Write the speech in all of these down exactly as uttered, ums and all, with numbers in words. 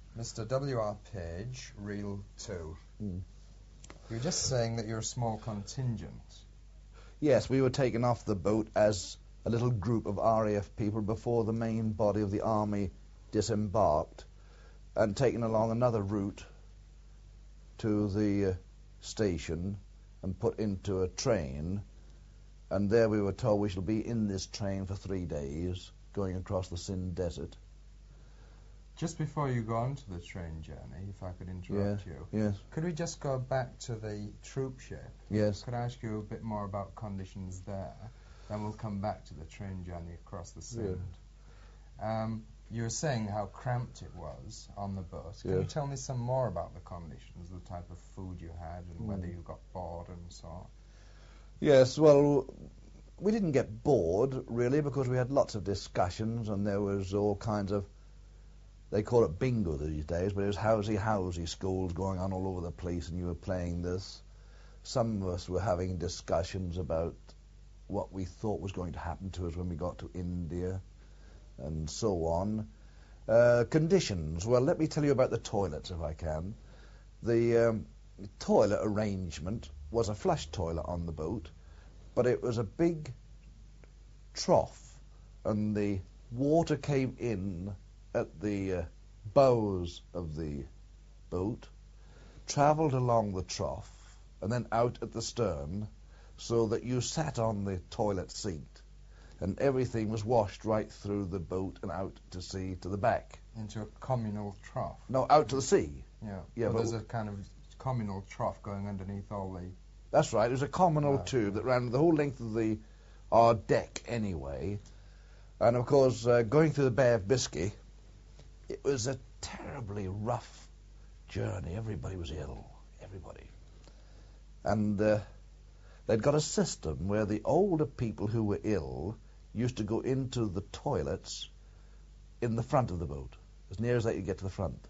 Mister W R Page, Reel two. Mm. You were just saying that you're a small contingent. Yes, we were taken off the boat as a little group of R A F people before the main body of the army disembarked, and taken along another route to the uh, station and put into a train, and there we were told we shall be in this train for three days, going across the Sind Desert. Just before you go on to the train journey, if I could interrupt yes, you, yes. could we just go back to the troop ship? Yes. Could I ask you a bit more about conditions there? Then we'll come back to the train journey across the Sind. Yeah. Um, you were saying how cramped it was on the boat. Can yes. you tell me some more about the conditions, the type of food you had, and mm. whether you got bored and so on? Yes, well, we didn't get bored, really, because we had lots of discussions, and there was all kinds of, they call it bingo these days, but it was housey-housey schools going on all over the place, and you were playing this. Some of us were having discussions about what we thought was going to happen to us when we got to India, and so on. Uh, conditions. Well, let me tell you about the toilets, if I can. The um, toilet arrangement was a flush toilet on the boat, but it was a big trough, and the water came in at the uh, bows of the boat, travelled along the trough, and then out at the stern, so that you sat on the toilet seat, and everything was washed right through the boat and out to sea to the back. Into a communal trough? No, out to the sea. Yeah, yeah well, but there's a kind of communal trough going underneath all the... That's right, it was a communal uh, tube that ran the whole length of the our deck anyway. And of course, uh, going through the Bay of Biscay, it was a terribly rough journey. Everybody was ill, everybody. And uh, they'd got a system where the older people who were ill used to go into the toilets in the front of the boat, as near as they could get to the front.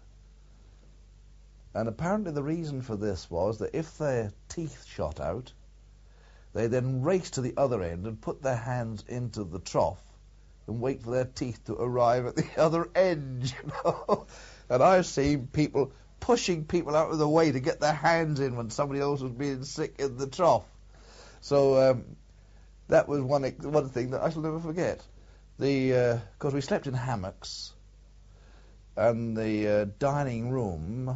And apparently the reason for this was that if their teeth shot out, they then raced to the other end and put their hands into the trough and wait for their teeth to arrive at the other end, you know. And I've seen people pushing people out of the way to get their hands in when somebody else was being sick in the trough. So um, that was one one thing that I shall never forget. The because uh, we slept in hammocks, and the uh, dining room,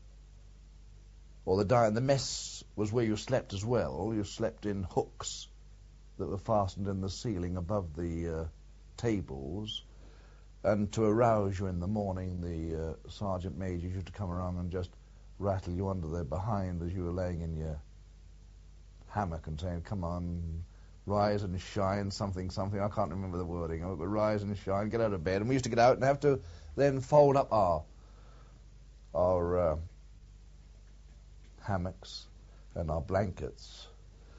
or the di- the mess was where you slept as well. You slept in hooks that were fastened in the ceiling above the uh, tables, and to arouse you in the morning, the uh, sergeant major used to come around and just rattle you under the behind as you were laying in your hammock and saying, "Come on, rise and shine," something, something. I can't remember the wording of it, but rise and shine, get out of bed. And we used to get out and have to then fold up our our uh, hammocks and our blankets.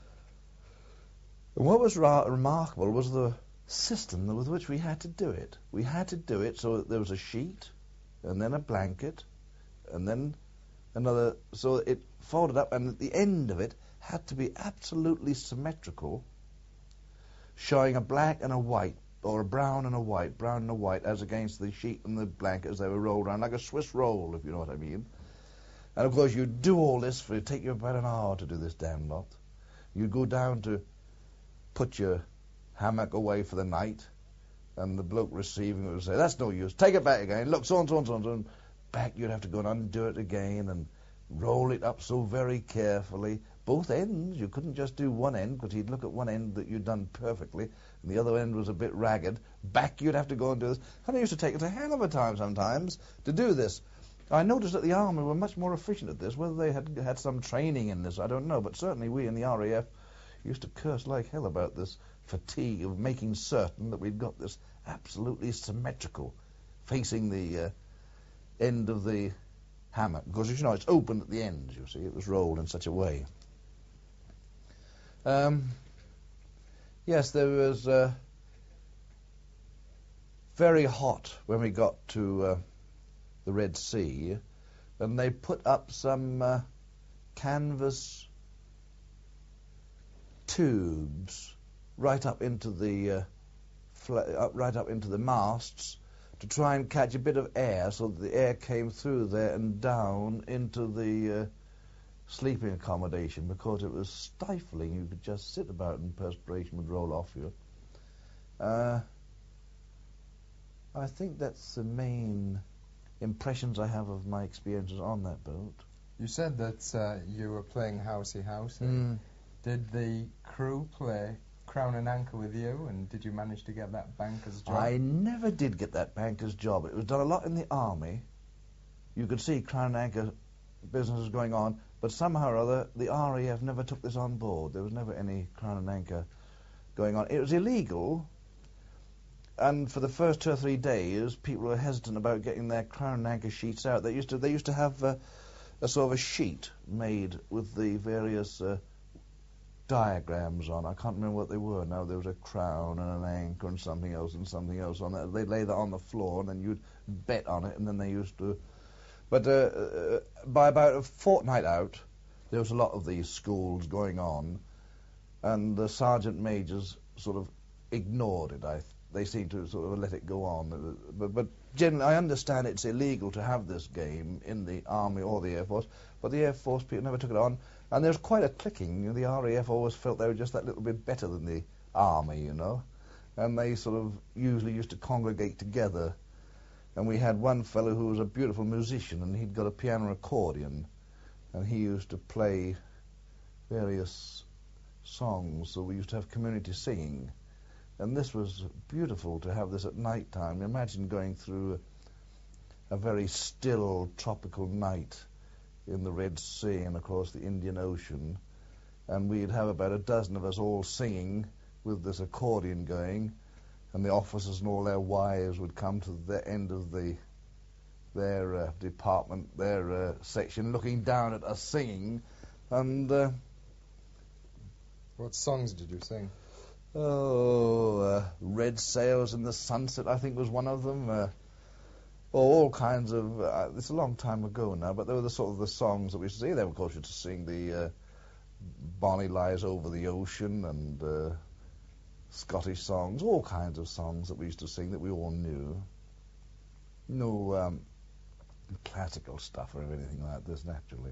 And what was ra- remarkable was the system with which we had to do it. We had to do it so that there was a sheet, and then a blanket, and then another, so it folded up, and at the end of it had to be absolutely symmetrical, showing a black and a white, or a brown and a white, brown and a white, as against the sheet and the blanket as they were rolled around, like a Swiss roll, if you know what I mean. And of course you'd do all this, for it'd take you about an hour to do this damn lot. You'd go down to put your hammock away for the night, and the bloke receiving it would say, "That's no use, take it back again, look, so and so and so and so," and back you'd have to go and undo it again, and roll it up so very carefully. Both ends, you couldn't just do one end, because he'd look at one end that you'd done perfectly, and the other end was a bit ragged. Back you'd have to go and do this, and it used to take us a hell of a time sometimes to do this. I noticed that the Army were much more efficient at this. Whether they had had some training in this, I don't know, but certainly we in the R A F used to curse like hell about this fatigue of making certain that we'd got this absolutely symmetrical, facing the uh, end of the hammock, because, you know, it's open at the ends, you see. It was rolled in such a way. Um, yes, there was uh, very hot when we got to uh, the Red Sea, and they put up some uh, canvas tubes right up into the uh, fl- up, right up into the masts to try and catch a bit of air so that the air came through there and down into the uh, sleeping accommodation, because it was stifling. You could just sit about and perspiration would roll off you. Uh, I think that's the main impressions I have of my experiences on that boat. You said that uh, you were playing housey housey. Mm. Did the crew play Crown and Anchor with you, and did you manage to get that banker's job? I never did get that banker's job. It was done a lot in the army. You could see Crown and Anchor business going on, but somehow or other the R A F never took this on board. There was never any Crown and Anchor going on. It was illegal, and for the first two or three days people were hesitant about getting their Crown and Anchor sheets out. They used to they used to have uh, a sort of a sheet made with the various uh, diagrams on. I can't remember what they were now. There was a crown and an anchor and something else and something else on it. They'd lay that on the floor and then you'd bet on it, and then they used to... But uh, uh, by about a fortnight out, there was a lot of these schools going on, and the sergeant majors sort of ignored it. I, they seemed to sort of let it go on. But, but generally, I understand it's illegal to have this game in the Army or the Air Force, but the Air Force people never took it on. And there's quite a clicking. You know, the R A F always felt they were just that little bit better than the Army, you know. And they sort of usually used to congregate together. And we had one fellow who was a beautiful musician, and he'd got a piano accordion, and he used to play various songs, so we used to have community singing. And this was beautiful to have this at night time. Imagine going through a, a very still tropical night in the Red Sea and across the Indian Ocean, and we'd have about a dozen of us all singing with this accordion going, and the officers and all their wives would come to the end of the their uh, department, their uh, section, looking down at us singing. And uh, what songs did you sing? Oh, uh, Red Sails in the Sunset, I think, was one of them. Uh, all kinds of... Uh, it's a long time ago now, but they were the sort of the songs that we used to sing. They, of course, used to sing the uh, Bonnie Lies Over the Ocean and uh, Scottish songs, all kinds of songs that we used to sing that we all knew. No um, classical stuff or anything like this, naturally.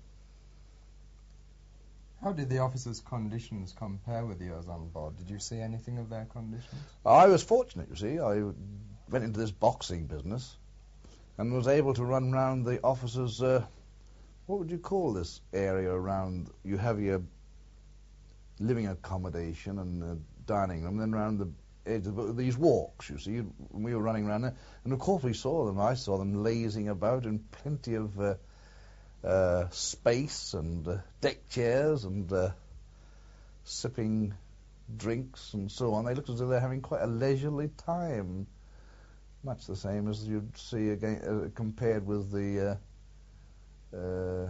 How did the officers' conditions compare with yours on board? Did you see anything of their conditions? I was fortunate, you see. I went into this boxing business and was able to run round the officers', uh, what would you call this area around? You have your living accommodation and uh, dining room, then round the edge of these walks, you see, when we were running around there. And of course we saw them. I saw them lazing about in plenty of uh, uh, space and uh, deck chairs and uh, sipping drinks and so on. They looked as though they're having quite a leisurely time. Much the same as you'd see again, uh, compared with the uh, uh,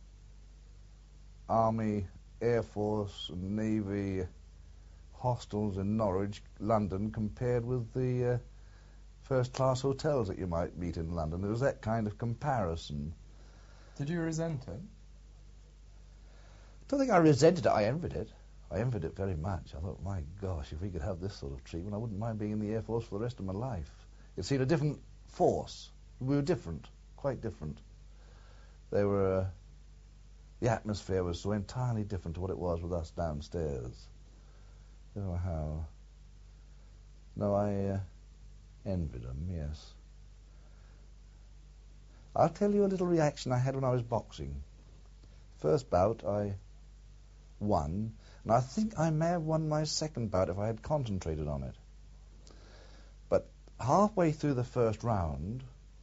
Army, Air Force, and Navy hostels in Norwich, London, compared with the uh, first-class hotels that you might meet in London. There was that kind of comparison. Did you resent it? I don't think I resented it. I envied it. I envied it very much. I thought, my gosh, if we could have this sort of treatment, I wouldn't mind being in the Air Force for the rest of my life. It seemed a different force. We were different, quite different. They were... Uh, the atmosphere was so entirely different to what it was with us downstairs. I don't know how. No, I uh, envied them, yes. I'll tell you a little reaction I had when I was boxing. First bout, I won, and I think I may have won my second bout if I had concentrated on it. But halfway through the first round,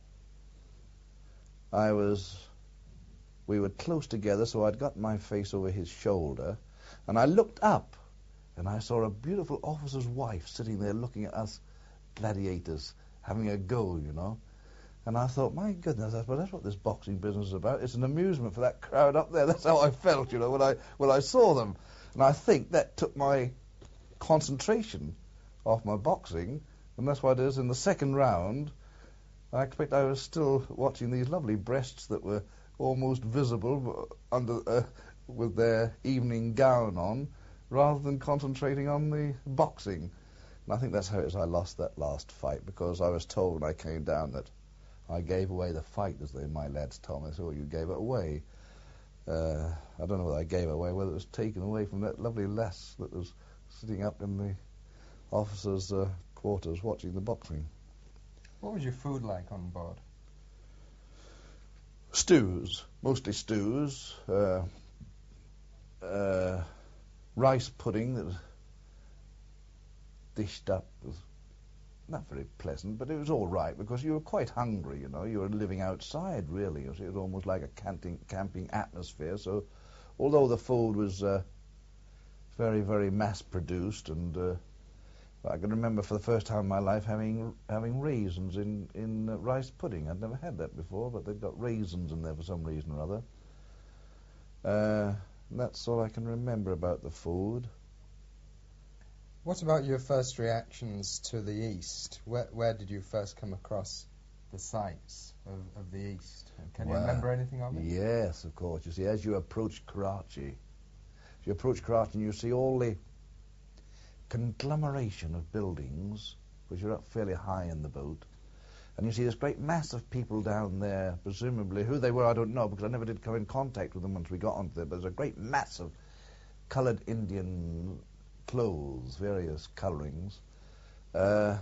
I was... We were close together, so I'd got my face over his shoulder, and I looked up, and I saw a beautiful officer's wife sitting there looking at us gladiators, having a go, you know. And I thought, my goodness, that's, well, that's what this boxing business is about. It's an amusement for that crowd up there. That's how I felt, you know, when I when I saw them. And I think that took my concentration off my boxing, and that's what it is. In the second round, I expect I was still watching these lovely breasts that were almost visible under uh, with their evening gown on, rather than concentrating on the boxing. And I think that's how it is I lost that last fight, because I was told when I came down that I gave away the fight, as they, my lads told me. They said, oh, you gave it away. Uh, I don't know whether I gave it away, whether it was taken away from that lovely lass that was sitting up in the officers' uh, quarters watching the boxing. What was your food like on board? Stews, mostly stews. Uh, uh, rice pudding that was dished up was not very pleasant, but it was all right because you were quite hungry, you know. You were living outside, really. You see, it was almost like a camping, camping atmosphere. So, although the food was uh, very, very mass-produced, and uh, I can remember for the first time in my life having having raisins in in uh, rice pudding. I'd never had that before, but they'd got raisins in there for some reason or other. Uh, and that's all I can remember about the food. What about your first reactions to the East? Where, where did you first come across the sights of, of the East? Can Well, you remember anything of it? Yes, of course. You see, as you approach Karachi, as you approach Karachi, and you see all the conglomeration of buildings, because you're up fairly high in the boat, and you see this great mass of people down there, presumably who they were, I don't know, because I never did come in contact with them once we got onto there, but there's a great mass of coloured Indian clothes, various colourings. Uh,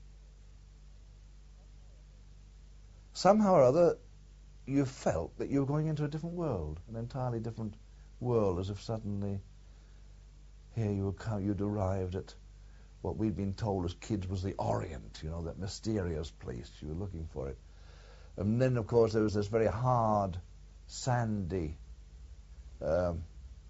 somehow or other, you felt that you were going into a different world, an entirely different world, as if suddenly here you were come, you'd arrived at what we'd been told as kids was the Orient, you know, that mysterious place. You were looking for it. And then, of course, there was this very hard, sandy um,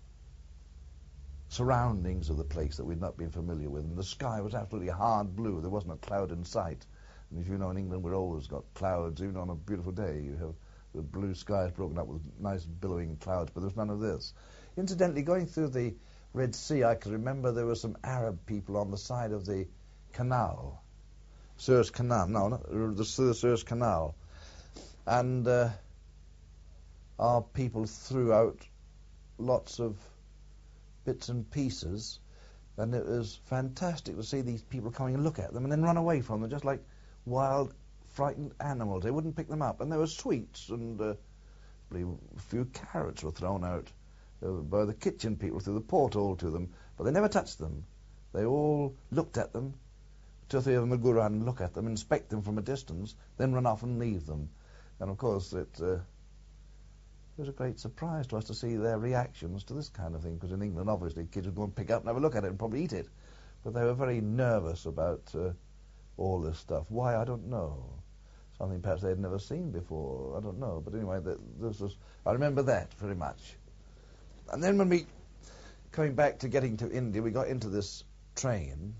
surroundings of the place that we'd not been familiar with. And the sky was absolutely hard blue. There wasn't a cloud in sight. And as you know, in England, we've always got clouds. Even on a beautiful day, you have the blue skies broken up with nice billowing clouds, but there was none of this. Incidentally, going through the Red Sea, I can remember there were some Arab people on the side of the canal, Suez Canal, no, not the Suez Canal, and uh, our people threw out lots of bits and pieces, and it was fantastic to see these people coming and look at them and then run away from them, just like wild, frightened animals. They wouldn't pick them up, and there were sweets, and uh, I believe a few carrots were thrown out by the kitchen people through the porthole to them, but they never touched them. They all looked at them. Two or three of them would go around and look at them, inspect them from a distance, then run off and leave them. And of course, it, uh, it was a great surprise to us to see their reactions to this kind of thing, because in England, obviously, kids would go and pick up and have a look at it and probably eat it. But they were very nervous about uh, all this stuff. Why, I don't know. Something perhaps they'd never seen before. I don't know. But anyway, th this was, I remember that very much. And then when we, coming back to getting to India, we got into this train,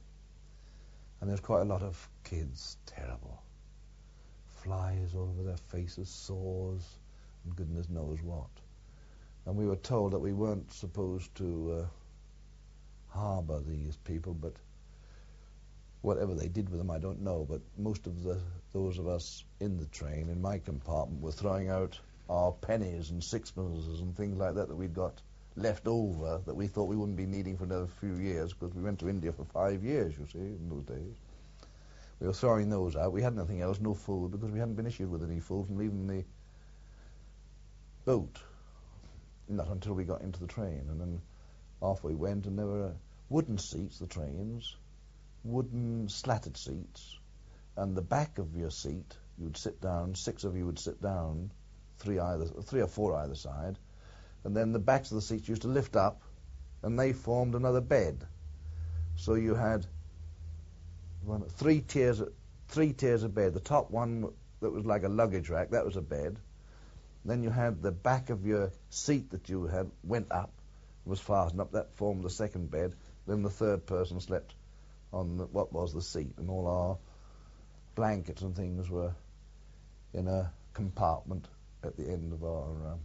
and there's quite a lot of kids, terrible. Flies all over their faces, sores, and goodness knows what. And we were told that we weren't supposed to uh, harbour these people, but whatever they did with them, I don't know. But most of the those of us in the train, in my compartment, were throwing out our pennies and sixpences and things like that that we'd got left over that we thought we wouldn't be needing for another few years, because we went to India for five years, you see, in those days. We were throwing those out. We had nothing else, no food, because we hadn't been issued with any food from leaving the boat. Not until we got into the train. And then off we went, and there were wooden seats, the trains, wooden slatted seats, and the back of your seat, you'd sit down, six of you would sit down, three either, three or four either side, and then the backs of the seats used to lift up, and they formed another bed. So you had one, three tiers, three tiers of bed. The top one that was like a luggage rack, that was a bed. Then you had the back of your seat that you had went up, was fastened up. That formed the second bed. Then the third person slept on the, what was the seat, and all our blankets and things were in a compartment at the end of our um,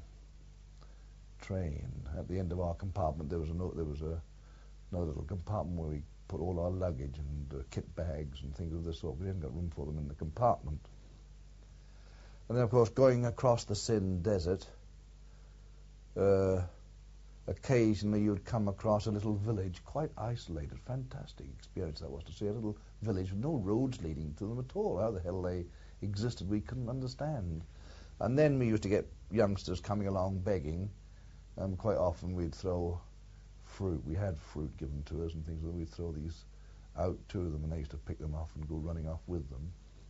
train. At the end of our compartment, there was a there was a another little compartment where we put all our luggage and uh, kit bags and things of this sort. We hadn't got room for them in the compartment. And then, of course, going across the Sindh desert, uh, occasionally you'd come across a little village, quite isolated. Fantastic experience that was, to see a little village with no roads leading to them at all. How the hell they existed, we couldn't understand. And then we used to get youngsters coming along begging, and quite often we'd throw fruit. We had fruit given to us and things, and we'd throw these out to them, and they used to pick them off and go running off with them.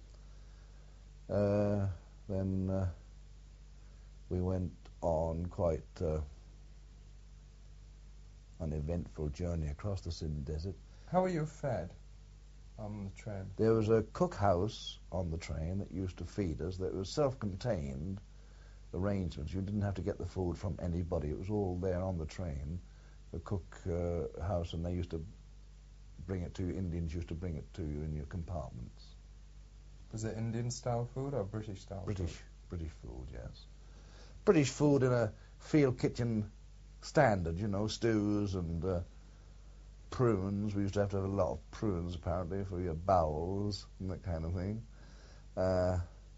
Uh, then uh, we went on quite uh, an eventful journey across the Sindh Desert. How were you fed on the train? There was a cookhouse on the train that used to feed us. That was self-contained arrangements. You didn't have to get the food from anybody. It was all there on the train. The cook uh, house, and they used to bring it to you. Indians used to bring it to you in your compartments. Was it Indian-style food or British-style British, food? British food, yes. British food in a field kitchen standard, you know, stews and uh, prunes. We used to have to have a lot of prunes, apparently, for your bowels and that kind of thing. Uh,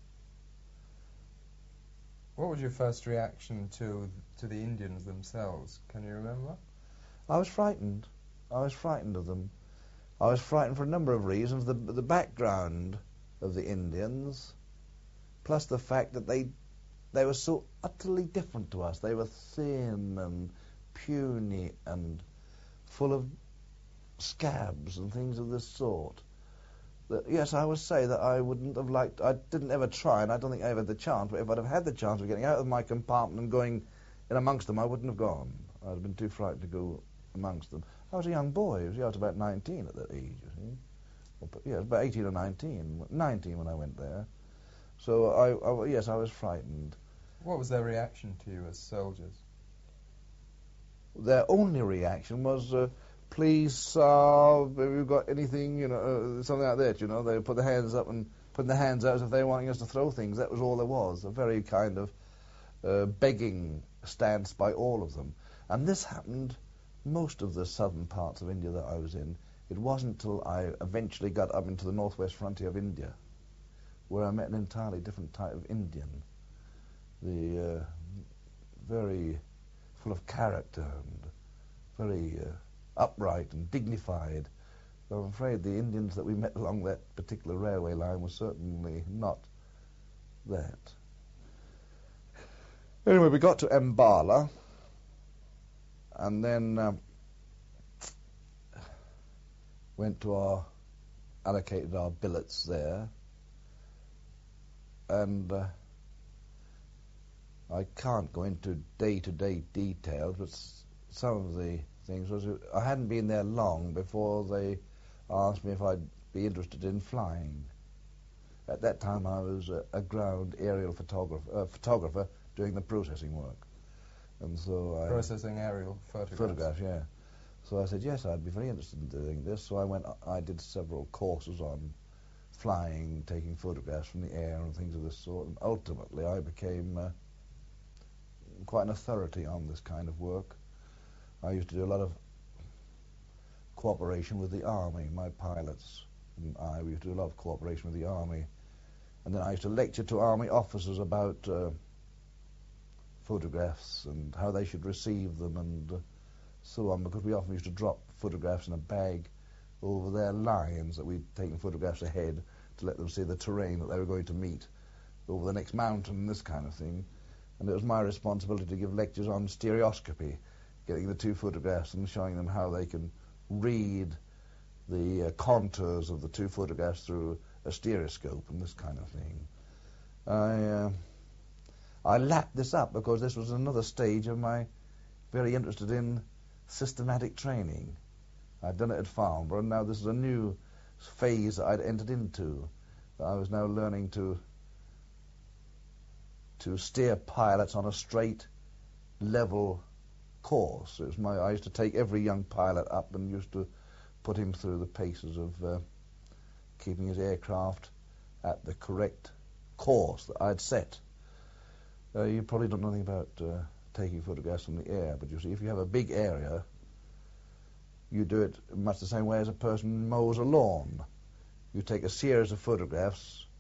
What was your first reaction to to the Indians themselves? Can you remember? I was frightened. I was frightened of them. I was frightened for a number of reasons. The, the background of the Indians, plus the fact that they they were so utterly different to us. They were thin and puny and full of scabs and things of this sort. That, yes, I would say that I wouldn't have liked... I didn't ever try, and I don't think I ever had the chance, but if I'd have had the chance of getting out of my compartment and going in amongst them, I wouldn't have gone. I'd have been too frightened to go amongst them. I was a young boy. I was, I was about nineteen at that age, you see. Well, yeah, about eighteen or nineteen. nineteen when I went there. So, I, I, yes, I was frightened. What was their reaction to you as soldiers? Their only reaction was, uh, please, uh, have you got anything, you know, uh, something like that, you know. They put their hands up and put their hands out as if they were wanting us to throw things. That was all there was, a very kind of uh, begging stance by all of them. And this happened most of the southern parts of India that I was in. It wasn't until I eventually got up into the northwest frontier of India where I met an entirely different type of Indian. The uh, very full of character and very uh, upright and dignified. But I'm afraid the Indians that we met along that particular railway line were certainly not that. Anyway, we got to Ambala, and then um, went to our, allocated our billets there, and uh, I can't go into day-to-day details, but s- some of the things was, I hadn't been there long before they asked me if I'd be interested in flying. At that time I was a, a ground aerial photographer, uh, photographer doing the processing work. And so I... Processing aerial photographs. Photographs, yeah. So I said, yes, I'd be very interested in doing this. So I went, I did several courses on flying, taking photographs from the air and things of this sort, and ultimately I became uh, quite an authority on this kind of work. I used to do a lot of cooperation with the Army. My pilots and I, we used to do a lot of cooperation with the Army. And then I used to lecture to Army officers about uh, photographs and how they should receive them and uh, so on, because we often used to drop photographs in a bag over their lines that we'd taken photographs ahead to let them see the terrain that they were going to meet over the next mountain, this kind of thing. And it was my responsibility to give lectures on stereoscopy, getting the two photographs and showing them how they can read the uh, contours of the two photographs through a stereoscope and this kind of thing. I, uh, I lapped this up because this was another stage of my very interested in systematic training. I'd done it at Farnborough, and now this is a new phase that I'd entered into. I was now learning to to steer pilots on a straight, level course. It was my, I used to take every young pilot up and used to put him through the paces of uh, keeping his aircraft at the correct course that I'd set. Uh, you probably don't know anything about uh, taking photographs from the air, but you see, if you have a big area, you do it much the same way as a person mows a lawn. You take a series of photographs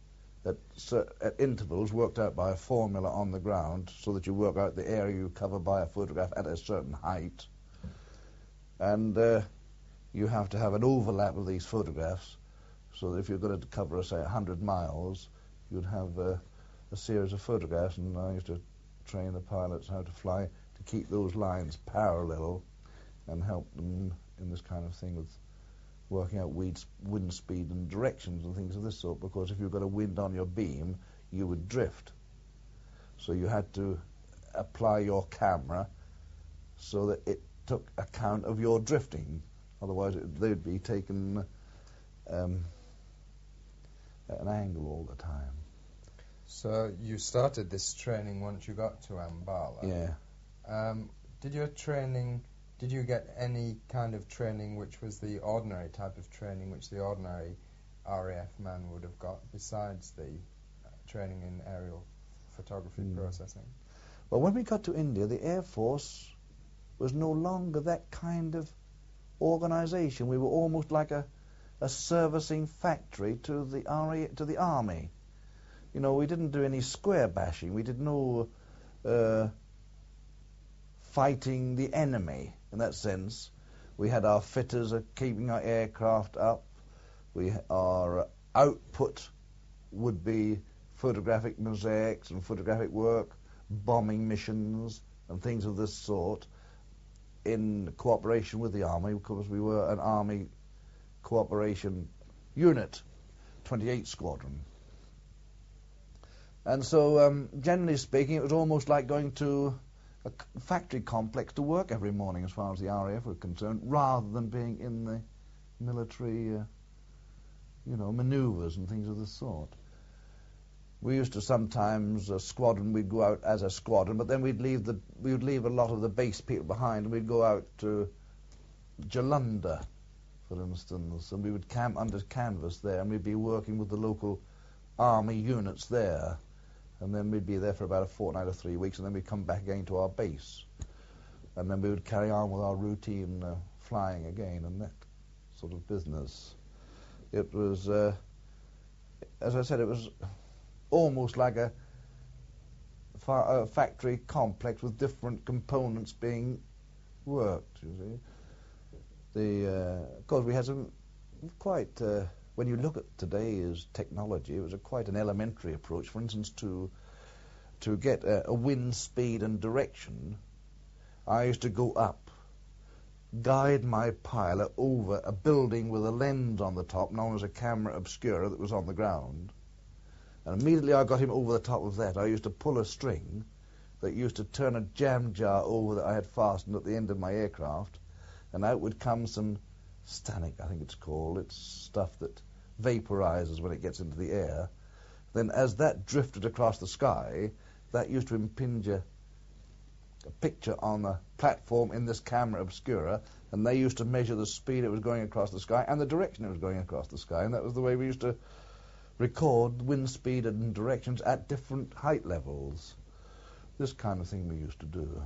at, cer- at intervals worked out by a formula on the ground, so that you work out the area you cover by a photograph at a certain height. And uh, you have to have an overlap of these photographs, so that if you're going to cover, say, one hundred miles, you'd have uh, a series of photographs. And I used to train the pilots how to fly to keep those lines parallel and help them in this kind of thing with working out wind, wind speed and directions and things of this sort, because if you've got a wind on your beam, you would drift. So you had to apply your camera so that it took account of your drifting. Otherwise, it, they'd be taken um, at an angle all the time. So you started this training once you got to Ambala. Yeah. Um, did your training... Did you get any kind of training which was the ordinary type of training which the ordinary R A F man would have got, besides the uh, training in aerial photography mm. processing? Well, when we got to India, the Air Force was no longer that kind of organisation. We were almost like a, a servicing factory to the R A, to the Army. You know, we didn't do any square bashing. We did no uh, fighting the enemy. In that sense, we had our fitters uh, keeping our aircraft up. We our output would be photographic mosaics and photographic work, bombing missions and things of this sort, in cooperation with the Army, because we were an Army cooperation unit, twenty-eighth Squadron. And so, um, generally speaking, it was almost like going to a factory complex to work every morning, as far as the R A F were concerned, rather than being in the military, uh, you know, manoeuvres and things of this sort. We used to sometimes, a squadron, we'd go out as a squadron, but then we'd leave the we would leave a lot of the base people behind, and we'd go out to Jalandhar, for instance, and we would camp under canvas there, and we'd be working with the local army units there. And then we'd be there for about a fortnight or three weeks, and then we'd come back again to our base. And then we would carry on with our routine uh, flying again and that sort of business. It was, uh, as I said, it was almost like a, fa- a factory complex with different components being worked, you see. The, uh, of course, we had some quite... Uh, When you look at today's technology, it was a quite an elementary approach. For instance, to to get a, a wind speed and direction, I used to go up, guide my pilot over a building with a lens on the top, known as a camera obscura, that was on the ground. And immediately I got him over the top of that, I used to pull a string that used to turn a jam jar over that I had fastened at the end of my aircraft, and out would come some stannic, I think it's called. It's stuff that vaporizes when it gets into the air. Then as that drifted across the sky, that used to impinge a, a picture on the platform in this camera obscura, and they used to measure the speed it was going across the sky and the direction it was going across the sky, and that was the way we used to record wind speed and directions at different height levels. This kind of thing we used to do.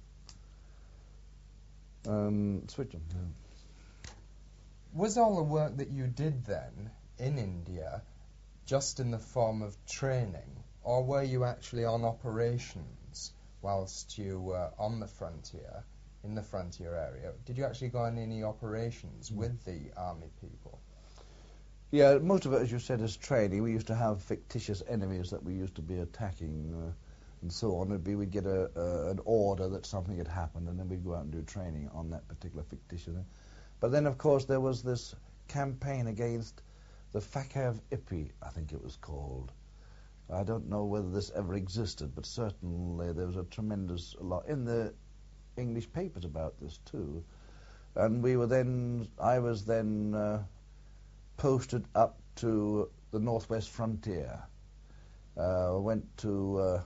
Um, switch on. Yeah. Was all the work that you did then in India just in the form of training, or were you actually on operations whilst you were on the frontier, in the frontier area? Did you actually go on any operations mm. with the army people? Yeah, most of it, as you said, is training. We used to have fictitious enemies that we used to be attacking uh, and so on. It'd be, we'd get a, a, an order that something had happened, and then we'd go out and do training on that particular fictitious thing. But then, of course, there was this campaign against the Fakir Ipi, I think it was called. I don't know whether this ever existed, but certainly there was a tremendous lot in the English papers about this too. And we were then, I was then uh, posted up to the northwest frontier. Uh, went to uh,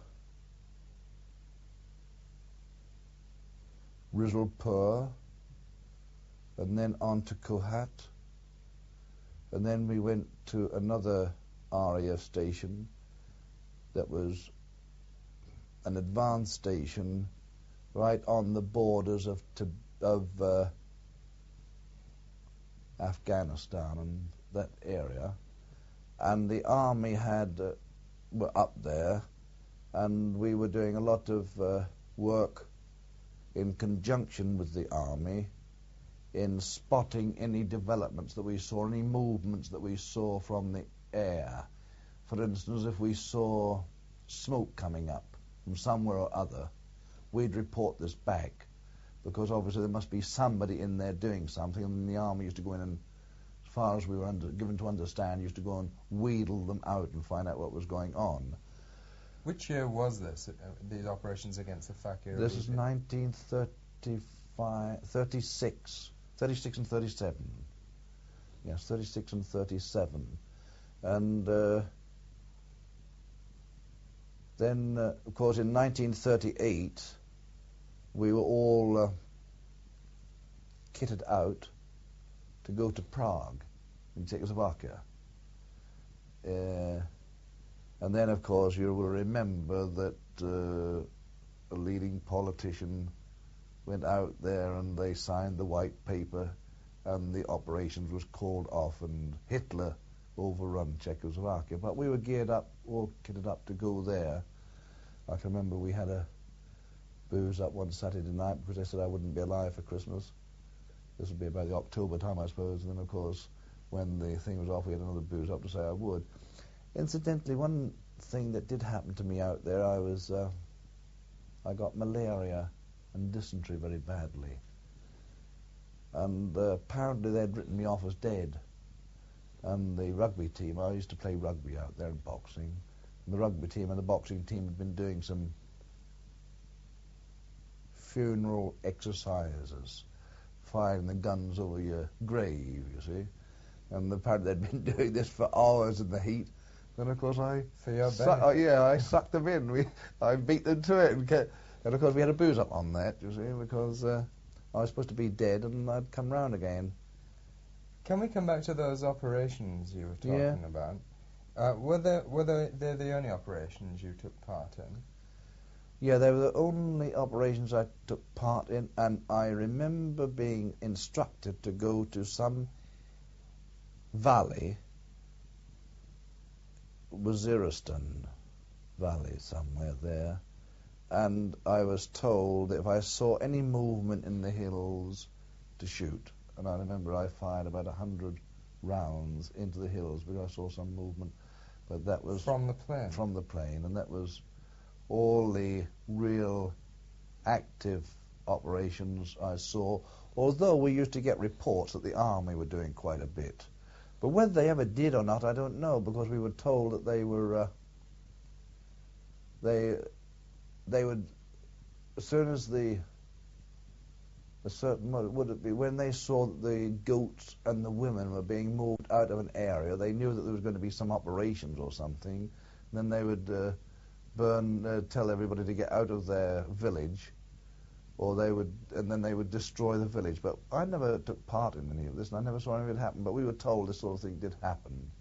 Rizalpur, and then on to Kohat, and then we went to another R A F station that was an advanced station right on the borders of of uh, Afghanistan and that area, and the army had uh, were up there, and we were doing a lot of uh, work in conjunction with the army in spotting any developments that we saw, any movements that we saw from the air. For instance, if we saw smoke coming up from somewhere or other, we'd report this back, because obviously there must be somebody in there doing something, and the army used to go in and, as far as we were under, given to understand, used to go and wheedle them out and find out what was going on. Which year was this, uh, these operations against the Fakir? This is nineteen thirty-five, thirty-six, thirty-six and thirty-seven. Yes, thirty-six and thirty-seven. And uh, then, uh, of course, in nineteen thirty-eight, we were all uh, kitted out to go to Prague in Czechoslovakia. Uh, and then, of course, you will remember that uh, a leading politician went out there and they signed the white paper, and the operations was called off, and Hitler overrun Czechoslovakia. But we were geared up, all kitted up to go there. I can remember we had a booze up one Saturday night because they said I wouldn't be alive for Christmas. This would be about the October time, I suppose. And then, of course, when the thing was off, we had another booze up to say I would. Incidentally, one thing that did happen to me out there, I was, uh, I got malaria and dysentery very badly. And uh, apparently they'd written me off as dead. And the rugby team, I used to play rugby out there and boxing. And the rugby team and the boxing team had been doing some funeral exercises, firing the guns over your grave, you see. And apparently they'd been doing this for hours in the heat. And of course I, for your su- uh, yeah, I sucked them in. We, I beat them to it, and, kept, and of course we had a booze up on that, you see, because uh, I was supposed to be dead, and I'd come round again. Can we come back to those operations you were talking Yeah. about? Uh, were they were they they're the only operations you took part in? Yeah, they were the only operations I took part in, and I remember being instructed to go to some valley, Waziristan Valley, somewhere there, and I was told that if I saw any movement in the hills to shoot. And I remember I fired about a hundred rounds into the hills because I saw some movement, but that was From the plane? From the plane, and that was all the real active operations I saw, although we used to get reports that the army were doing quite a bit. But whether they ever did or not, I don't know, because we were told that they were, uh, they, they would, as soon as the, a certain, what would it be, when they saw that the goats and the women were being moved out of an area, they knew that there was going to be some operations or something, and then they would uh, burn, uh, tell everybody to get out of their village, or they would, and then they would destroy the village. But I never took part in any of this, and I never saw any of it happen, but we were told this sort of thing did happen.